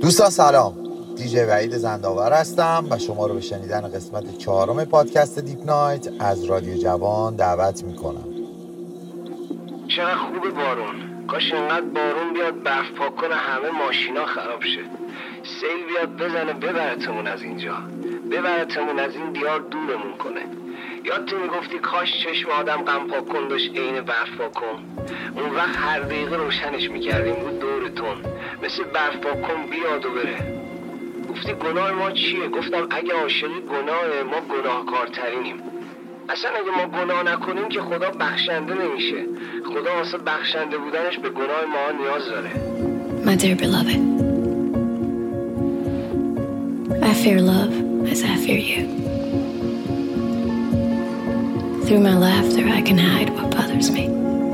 دوستان سلام، دیجی وحید زندآور هستم و شما رو به شنیدن قسمت 4 پادکست دیپ نایت از رادیو جوان دعوت میکنم. چقدر خوبه بارون، کاش اینقدر بارون بیاد برف پاک کنه همه ماشینا خراب شه، سیل بیاد بزنه ببرتمون از اینجا، ببرتمون از این دیار دورمون کنه. یادت میگفتی کاش چشم آدم غم پاک کن داشت عین برف پاک کن، اون وقت هر دقیقه روشنش میکردیم بود دورتون، مثل برف پاک کن بیاد و بره. گفتی گناه ما چیه؟ گفتم اگه عاشقی گناهه، ما گناهکارترینیم. اصلا اگه ما گناه نکنیم که خدا بخشنده نمیشه. خدا واسه بخشنده بودنش به گناه ما نیاز داره. My dear beloved, I fear love as I fear you. Through my laughter I can hide what bothers me.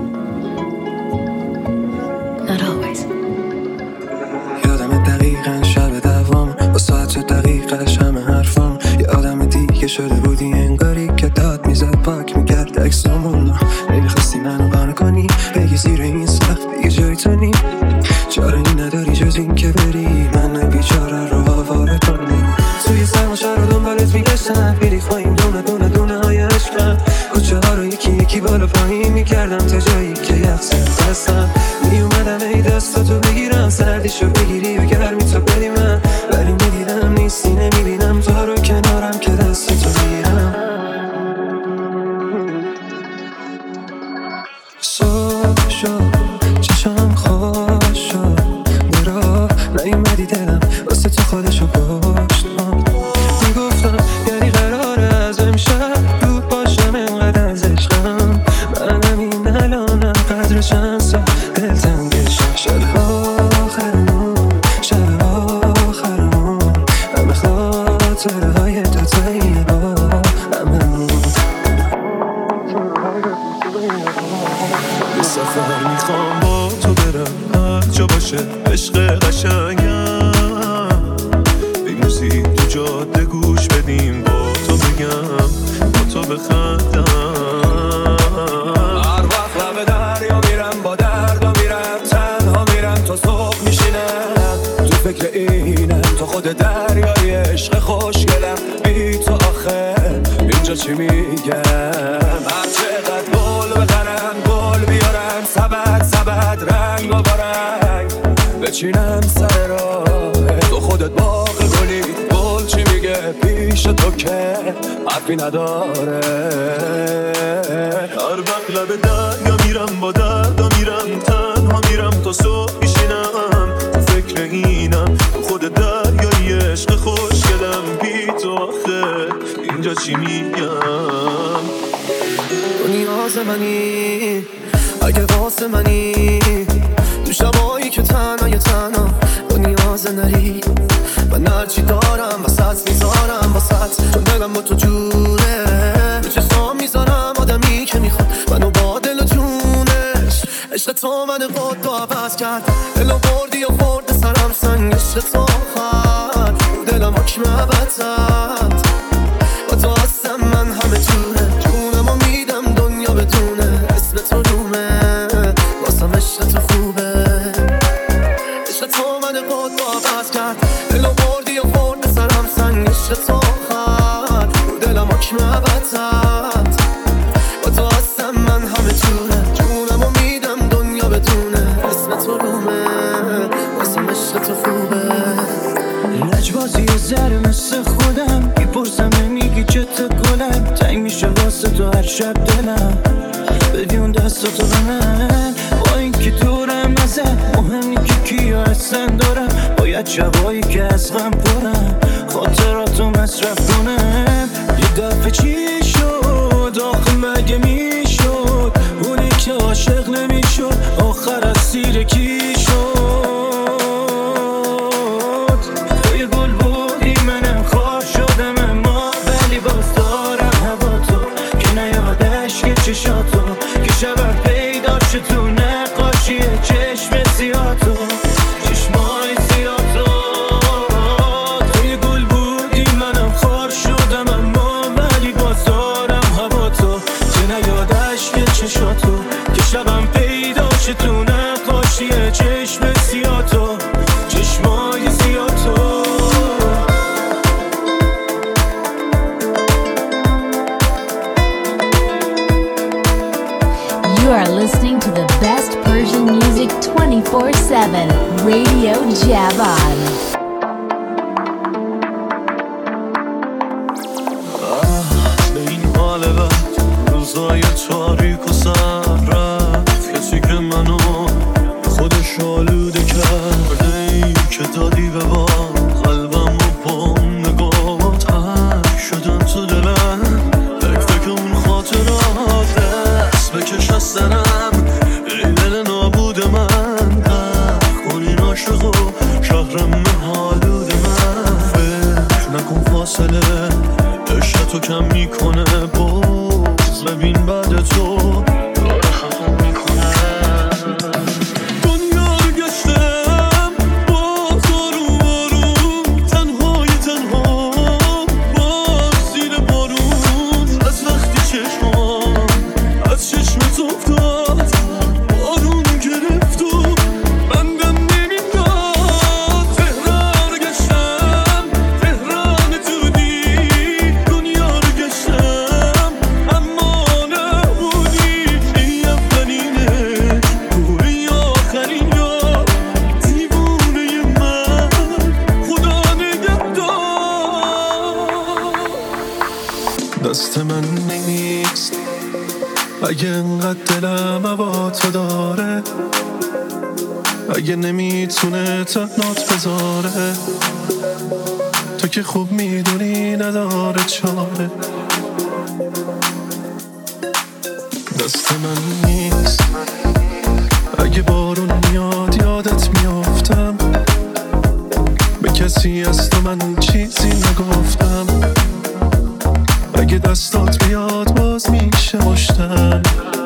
Not always. یادم دقیقاً شب دوام با ساعت دقیقش همه حرفام. یه آدم دیگه شده بودی انگاری که داد میزد پاک میکرد اکسامون. نمیخواستی منو قانع کنی بگی زیر این سقف دیگه جای تو نی. چاره نداری جز این که بری من بیچاره رو آواره کنی. توی سرماشا رو دنبالت میگشتم بیری خواهیم دونه های عشقم. کوچه ها رو یکی بالا پایین میکردم تا جایی که یخصد دستم میومدم ای دستاتو بگیرم سردیشو بگیری و گرمی تو بدی من. ولی میدیدم نیستی نمیبینم تو رو کنارم که دستتو بگیرم. صبح شد چشم خوش شد برا نیومدی دلم واسه تو خودشو پشت میگفتم یعنی قراره از امشب دور باشم انقدر از عشقم. منم این الانم قدرشم سا دلتنگشم. شب آخرمون همه خاطره های دوتایی با هممون. یه سفر میخوام با تو برم هر جا باشه عشق قشنگم. بی موزیک تو جاده گوش بدیم با تو بگم با تو بخندم. هر وقت لب دریا میرم با درد و میرم تنها میرم تا صبح میشینم. تو فکر اینم تو خود دریای عشق خوشگلم. بی تو آخه اینجا چی میگم؟ هر چقدر گل بخرم گل بیارم سبد رنگ و رنگ بچینم سر راه تو خودت باغ گلی. گل چی میگه پیش تو که حرفی نداره. هر وقت لب دریا میرم با درد و میرم تنها میرم تا صبح میشینم. تو فکر اینم تو خود دریای عشق خوشگلم. بی تو آخه اینجا چی میگم؟ تو نیاز منی اگه واسه منی تو شبایی که تنها تو نیاز نری. من هرچی دارم واسط میذارم واسط چون دلم با تو جوره. به چشمام میذارم آدمی که میخواد منو با دل و جونش. عشق تو من قد و عوض کرد دلو بردی و خورد سرم سنگ. عشق تو آخر دلم حکم عبدت با تو هستم من همه جونه. جونمو میدم دنیا بدونه اسم تو رومه واسم. عشق تو خوبه عشق تو من قد و عوض کرد دلو بردی و خورد سرم سنگ. عشق تو آخر دلم حکم عبدت با تو هستم من همه جونه. جونمو میدم دنیا بدونه اسم تو رومه واسم. عشق تو خوبه لجبازی زره مثل خودم میپرسم نمیگی چته گلم. تنگ میشه واسه تو هر شب دلم بدی اون دستاتو به من. با این که دورم ازه مهم نی که کیا هستن دارم. باید شبایی که از غم پرم خاطراتو مصرف کنم. یه دفعه چی شد آخه مگه میشد اونی که عاشق نمیشد آخر از سیر کی شد. توی گل بودی منم خواه شدم اما ولی باز دارم هوا تو که نیادش که چشاتو که شبم پیدا شد تو نقاشی چشم سیاتو چشمای سیاتو. توی گل بودی منم خواه شدم اما ولی باز Radio Javan. به این حال بد روزای تاریک و سر رفت کسی که منو خودش آلوده کرده ای که دادی به با قلبم و با نگاه تک شدن تو دلم فکر اون خاطرات دست بکش از سرم ای دل نابود من کنی عاشق و شهرم حالود من فکر نکن فاصله عشق تو کم میکنه باز ببین بعد تو داره خفم میکنه دنیا رو گشتم باز آروم آروم تنهای تنها باز زیر بارون از وقتی چشمام از چشمت افتاد بارون گرفت و بندم نمیداد تهران رو گشتم تهران تودی دنیا رو گشتم اما نبودی ای اولینه این آخرین یا دیوونه من خدا نگهدار دست من نیست اگه انقدر دلم هوا تو داره اگه نمیتونه تنات بذاره تو که خوب میدونی نداره چاره دست من نیست اگه بارون میاد یادت میافتم به کسی از تو من چیزی نگفتم اگه دستات بیاد باز میشه مشتم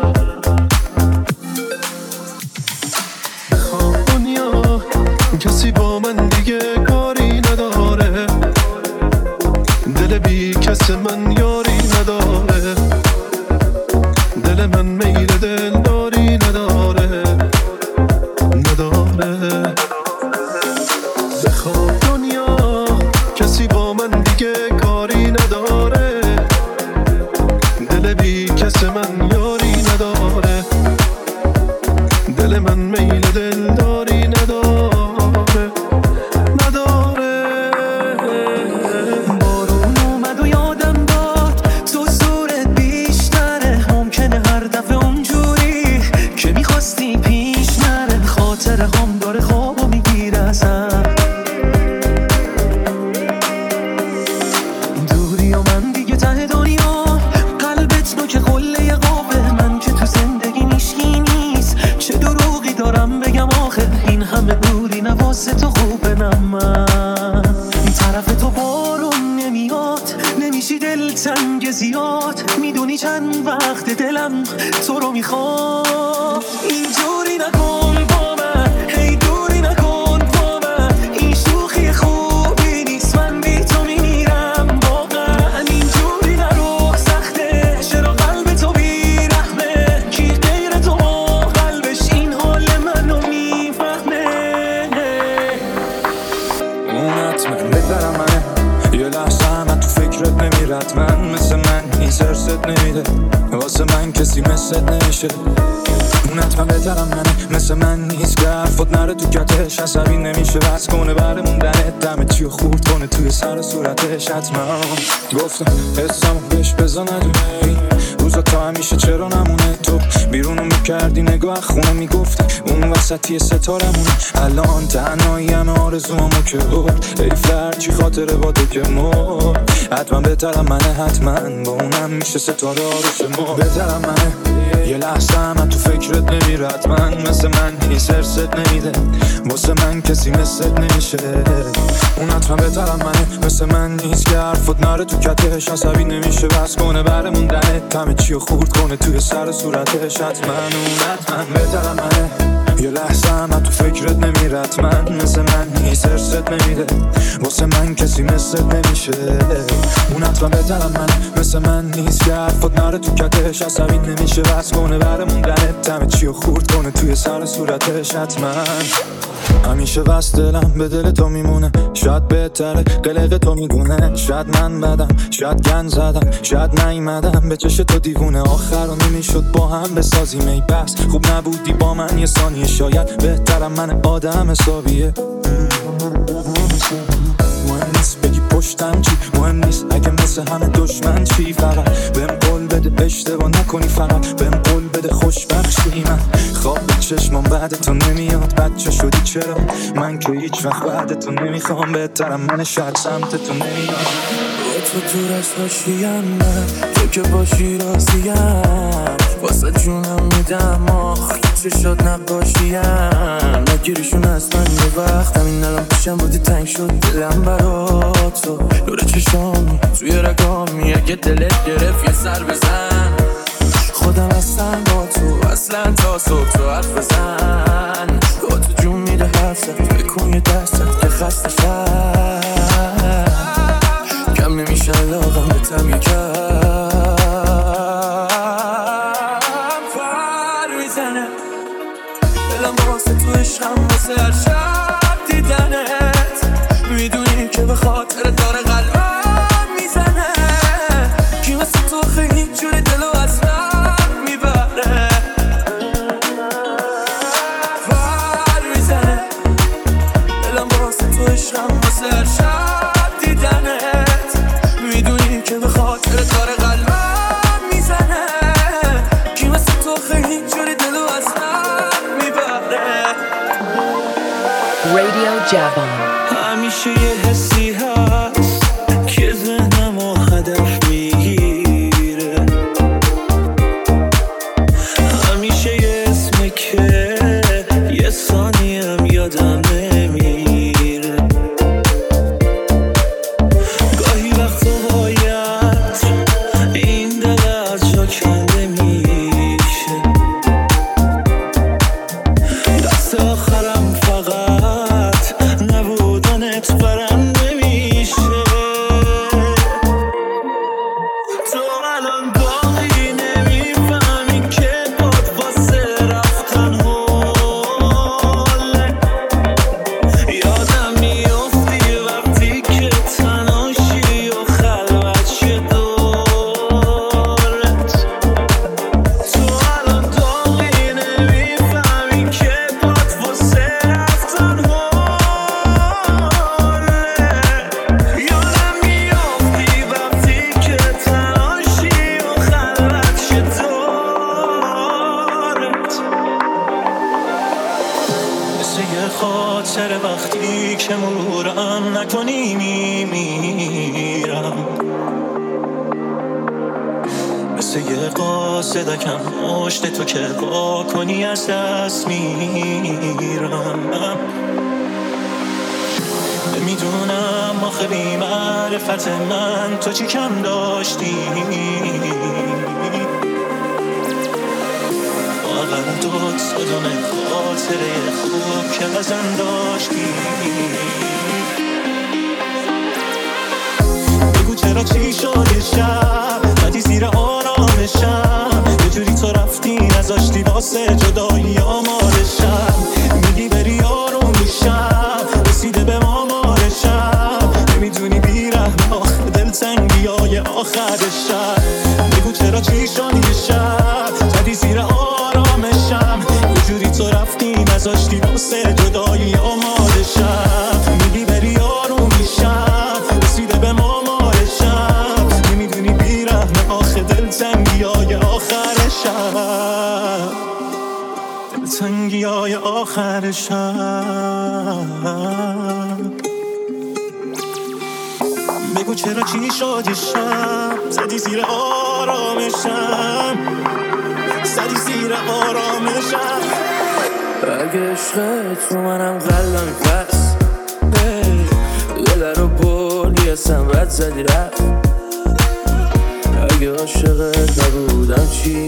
دنیا کسی با من دیگه کاری نداره دل بی کس من یاری نداره دل من میل دلداری نداره بخواب دنیا کسی با من دیگه کاری نداره دل بی کس من یاری نداره دل من میل دلداری نداره بارون اومد و یادم داد تو زورت بیشتره ممکنه هر دفعه اونجوری که میخواستی پیش نره خاطره هم داره خوابو میگیره ازم دوری و من دیگه ته دنیا قلبت نوک قله قابه من که تو زندگی نیشکی نیست چه دروغی دارم بگم آخه این همه دوری نواسه تو خوبه من طرف تو بارون نمیاد نمیشی دلتنگ زیاد میدونی چند وقت دلم تو رو میخواد اینجوری نکن با من هی دوری نکن با من این شوخی خوبی نیست من بی تو میمیرم واقعا اینجوری نرو سخته چرا قلب تو بیرحمه کی غیر تو قلبش این حال منو میفهمه اون حتما بهترم منه یه لحظه همه تو فکرت نمیرد من مثل من این سرست نمیده واسه من کسی مثلت نمیشه اون حتما بهترم منه مثل من نیست که حرفات نره تو کتش عصبی نمیشه بس کنه برموندنت دمه چیو خورد کنه توی سر و صورتش حتما گفتم حسامو بهش بزا ندونه روزا تا همیشه چرا نمونه تو بیرونو میکردی نگاه خونه میگفتی اون وسطی ستارمونه الان تنهایی همه آرزوامو که برد حیف هرچی خاطره با تو که مرد حتما بهترم منه حتما با اونم میشه ستاره آروش مرد بهترم منه یه لحظه همه تو فکرت نمیرد من مثل من این سرست نمیده واسه من کسی مثلت نمیشه اون حتما بهترم منه مثل من نیست که حرفت نره تو کتش عصبی نمیشه بس کنه برموندنت همه چیو خورد کنه توی سر و صورتش حتما اون حتما بهترم منه یه لحظه همه تو فکرت نمیرد من مثل من نیست سرست نمیده واسه من کسی مثلت نمیشه اون حتما بهترم منه مثل من نیست که حرفت نره تو کتش عصبی نمیشه بس کنه برموندنت همه چیو خورد کنه توی سر و صورتش حتما همیشه وست دلم به دل تو میمونه، شاید بهتره قلق تو میدونه، شاید من بدم، شاید گن زدم، شاید نیومدم به چش تو دیوونه. آخر رو نمیشد با هم بسازیم ای بس، خوب نبودی با من یه ثانیه، شاید بهترم من آدم حسابیه. مهم نیست بگی پشتم چی، مهم نیست اگه مثل همه دشمن چی، فقط بهم قول بده اشتباه نکنی، فقط بهم قول بده خوشبخشی. من خواب به چشمم بعد تو نمیاد، بچه شدی چرا من که هیچ وقت بعد تو نمیخوام، بهترم من شاید سمت تو نمیاد. تو رساشیم من، تو که باشی راضیم، واسه جونم میدم آخ چشات نباشیم، نگیریشون از من یه وقت، همین الان پیشم بودی تنگ شد دلم برا تو، نور چشامی توی رگامی، اگه دلت گرفت یه سر بزن، خودم هستم با تو اصلا تا صبح تو حرف بزن، با تو جون میده حرفت، بکن یه دستت که خسته شد، کم نمیشه علاقم به تم یکم پر میزنه، دلم واسه تو عشقم، واسه هر شب دیدنت، میدونی که به خاطر داره قلبم میزنه، کی مثل تو خیلی جوری دلو از من میبره، پر میزنه، دلم واسه تو عشقم، واسه هر شب دیدنت، میدونی که به خاطر داره قلبم میزنه، کی مثل تو خیلی جوری دلو از من میبره. Radio Javon. همیشه یه حسی هست که ذهنمو هدف میگیره، همیشه یه اسمه که یه ثانیم یادم نمیره، گاهی وقتا باید این دل از جا کنده میشه، دست آخرم فقط نبودنت برم نمیشه، تو الان باقی نمیفهمی که باد واسه رفتن حاله، یادم میافتی وقتی که تنهاشی و خلوت شه دارت، تو الان باقی نمیفهمی که باد واسه رفتن حاله، یادم میافتی وقتی که تنهاشی و خلوت شه دارت، مثل یه خاطر وقتی که مرورم نکنی میمیرم، مثل یه قاصدکم مشت تو که با کنی از دست میرم، نمیدونم آخه بی معرفت من تو چی کم داشتی، واقعا دوت صدونه خاطره خوب که ازم داشتی، بگو چرا چی شد یه شب بدی زیر آرامشم، یه جوری تو رفتی نذاشتی واسه جدایی آمارشم، میگی بری آروم میشم رسیده به آمارشم، نمیدونی بیرحم آخه دلتنگی های آخرشم، بگو چرا چی شد یه شب بدی زیر آرامشم، یه جوری تو رفتی نذاشتی واسه جدایی آمارشم، میگی بری آروم میشم رسیده به آمارشم، نمیدونی بیرحم آخه دلتنگی های آخرشم، دلتنگی های آخرشم، بگو چرا چی شد یه شب زدی زیر آرامشم، زدی زیر آرامشم، اگه عشقت رو منم قلبم پس دل رو بردی اصلا بد زدی رفت، اگه عاشقت نبودم چی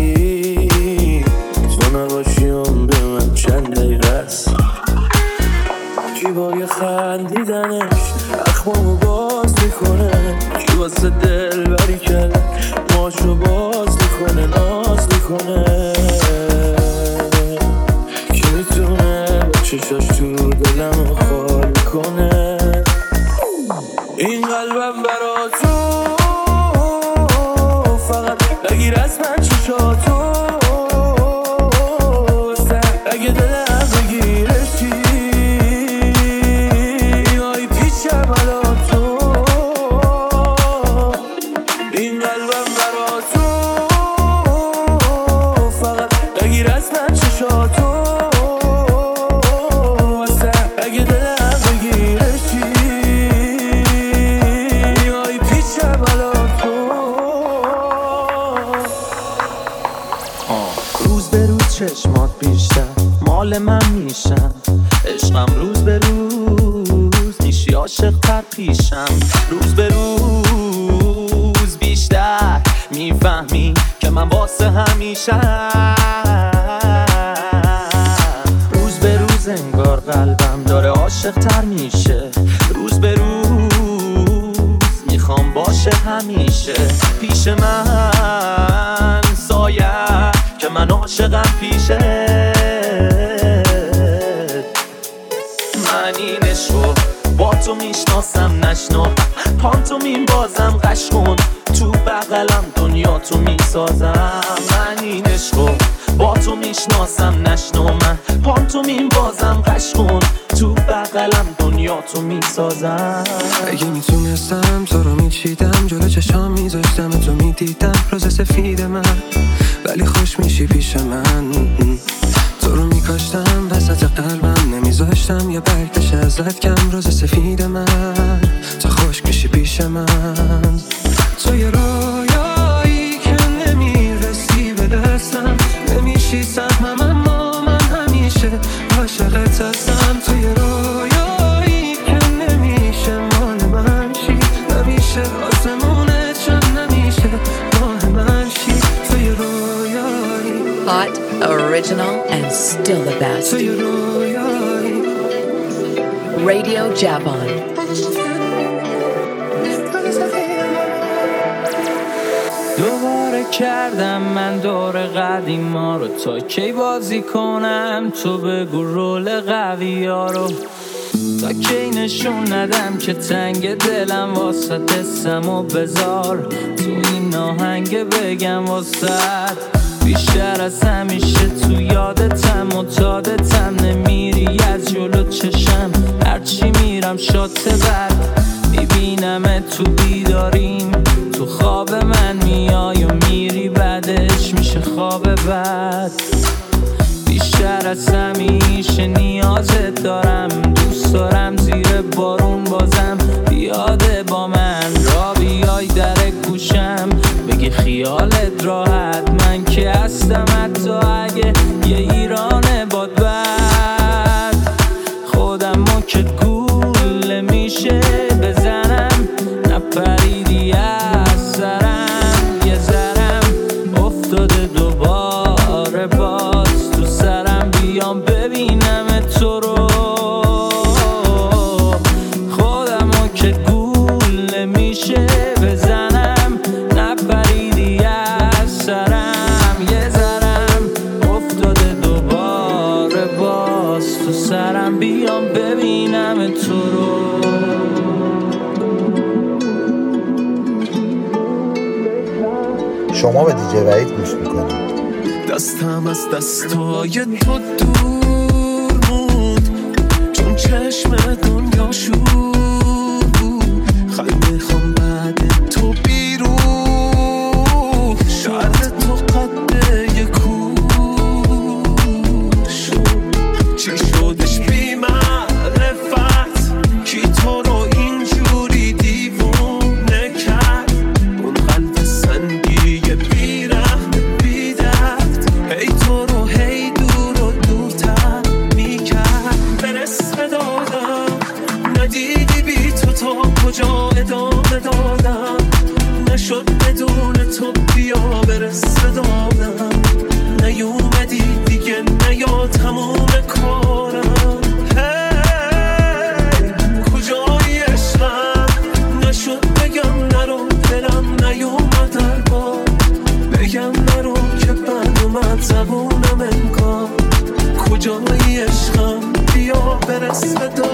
تو نباشی عمر من چند دقیقه است، کی با یه خندیدنش اخمامو باز میکنه، کی واسه دل بری کرده ماشو باز میکنه ناز میکنه، کی میتونه با چشاش تو دلمو خال میکنه. این قلبم برا تو فقط بگیر از من چشاتو، اگه دلم بگیرشی آی پیشم علا تو. این قلبم برا تو فقط بگیر از من چشاتو، اگه دلم بگیرشی آی پیشم علا تو. روز به روز چشمات بیشتر مال من میشن، عشقم روز به روز میشی عاشق تر پیشم. روز به روز بیشتر میفهمی که من واسه همیشه. روز به روز انگار قلبم داره عاشق تر میشه. روز به روز میخوام باشه همیشه پیش من سایه که من عاشقم پیشه. من این عشقو با تو میشناسم نشنو، پانتومین بازم قش کن تو بغلم دنیا تو میسازم. من این عشقو با تو میشناسم نشنو، من پانتومین بازم قش کن تو بغلم دنیا تو میسازم. اگه میتونستم تو رو میچیدم، جلو چشام میذاشتم تو میدیدم روز سفید من، ولی خوش میشی پیش من. تو رو میکاشتم وسط قلبم، نمیذاشتم یا برگ بشه ازت کم. روز سفید من تو خوش میشی پیش من. تو یه رویایی که نمیرسی به دستم، نمیشی سهمم اما من همیشه عاشقت هستم. تو یه رویایی که نمیشه مال من شی، نمیشه آسمونه چون نمیشه ماه من شی. تو یه رویایی hot, original, and still the best. تو یه رویایی Radio Javon. دوباره کردم من دور قدیما رو، تا کی بازی کنم تو بگو رول قوی ها رو. تا کی نشون ندم که تنگ دلم واسه دستم و بذار تو این آهنگ بگم واسه بیشتر از همیشه تو یادتم و تادتم. نمیری از جلو چشم هرچی میرم شات بد میبینم تو بیداریم، تو خواب من میای و میری بعدش میشه خواب بد. بیشتر از همیشه نیازت دارم، دوست دارم زیر بارون بازم بیاده با من را بیای در گوشم بگی خیالت راحت. من که هستم حتی اگه یه ایران باد بد، خودمو که گول میشه بزنم نپریدی از سرم. یه ذرم افتاده دوباره باز تو سرم، بیام ببینم تو رو. خودمو که گول میشه بزنم نپریدی از سرم. یه ذرم افتاده دوباره باز تو سرم، بیام ببینم تو رو. شما به دیجی وحید گوش میکنید. دستم از دستای تو دور بود چون چشم دنیا شور بود. خیلی میخوام بعد تو بیرون، شاید تو قده یه کور شد. چی شدش بی معرفت کی تو رو اینجوری دیوونه کرد؟ اون قلب سنگی بی رحم بی درد هی تو رو هی دور و دورتر میکرد. برس به دادم ندیدی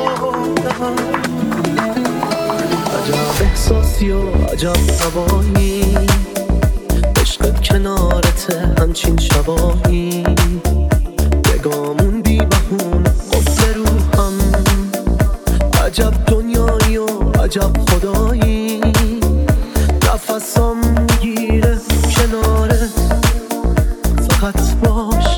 عجب احساسی و عجب هوایی، عشقت کنارته همچین شبایی، بگامون بی بهونه قفل روحم، عجب دنیایی و عجب خدایی، نفسم میگیره کنارت، فقط باش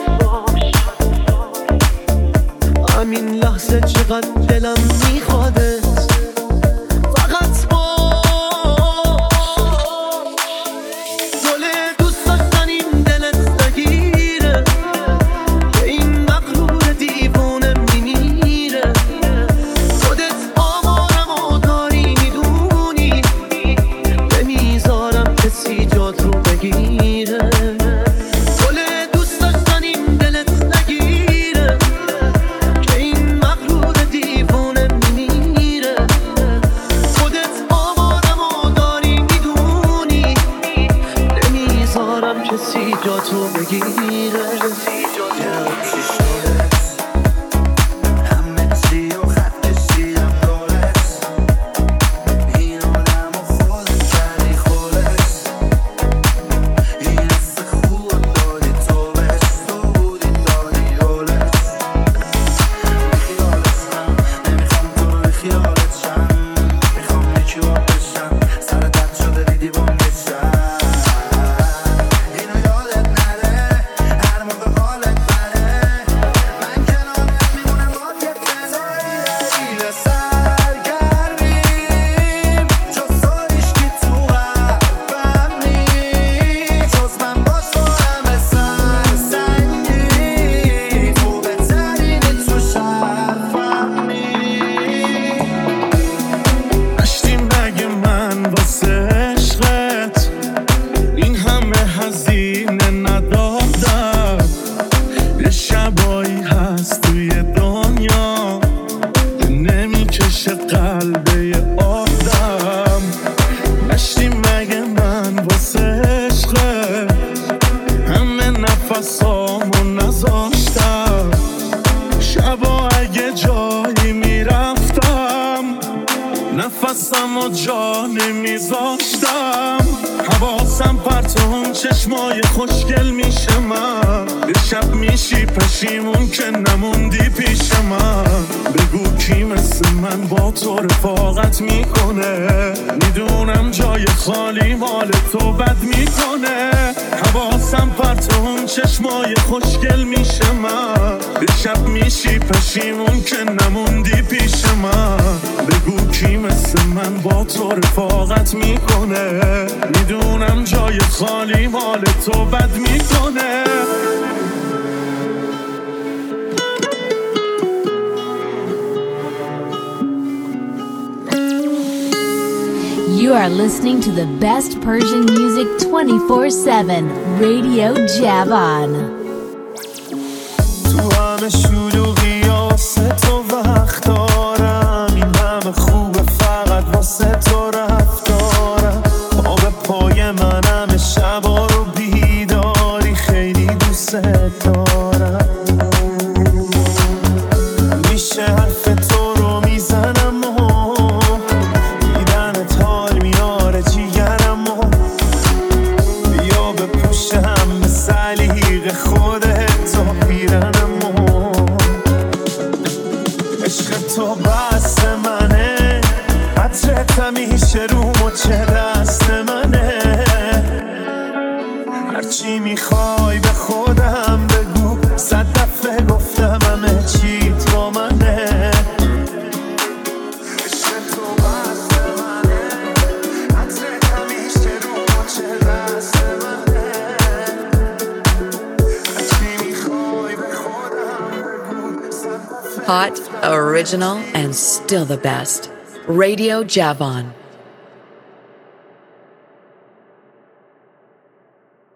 همین لحظه چقدر دلم میخوادت، فقط باش گل دوست داشتنیم دلت نگیره، که این مغرور دیوونه میمیره، خودت آمارم و داری میدونی، نمیذارم کسی جات رو بگیره، گل دوست داشتنیم دلت نگیره، که این مغرور دیوونه میمیره، خودت آمارم و داری میدونی، نمیذارم کسی جات رو بگیره. نفسم و جا نمیذاشتم، حواسم پرتون چشمای خوشگل میشه، من یه شب میشی پشیمون که نموندی پیش من، بگو کی مثل من با تو رفاقت میکنه، میدونم جای خالی مال تو بد میکنه، حواسم پرتون چشمای خوشگل میشه، من یه شب میشی پشیمون که نموندی پیش من، بگو کی مثل من با تو رفاقت میکنه، میدونم جای خالی مال تو بد میکنه. You are listening to the best Persian music 24/7, Radio Javan. تو همه شلوغی واسه تو وقت دارم، این همه خوبه فقط واسه تو رفتارم، پا به پای منم شبا رو بیداری، خیلی دوست دارم، میشه حرف تو رو میزنم و دیدنت حال میاره جیگرم، و بیا بپوشم به سلیقه خودت و پیرنم، و عشق تو بست منه، عطرت همیشه رو مچه دست منه، هرچی میخوای به خودم بگو، 100 دفعه گفتم همه چیت با منه، عشق تو بست منه، عطرت همیشه رو مچه دست منه، هرچی میخوای به خودم بگو، 100 دفعه Hot, original, and still the best. Radio Javan.